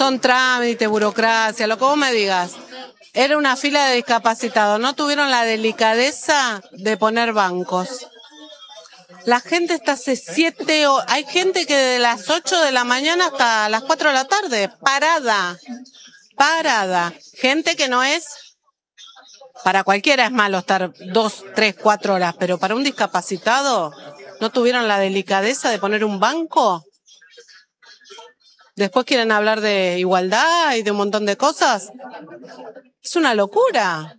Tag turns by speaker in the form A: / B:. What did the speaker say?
A: Son trámites, burocracia, lo que vos me digas. Era una fila de discapacitados, no tuvieron la delicadeza de poner bancos. La gente está hace 7 horas, hay gente que de las 8 de la mañana hasta las 4 de la tarde, parada. Gente que no es, para cualquiera es malo estar 2, 3, 4 horas, pero para un discapacitado, ¿no tuvieron la delicadeza de poner un banco? Después quieren hablar de igualdad y de un montón de cosas. Es una locura.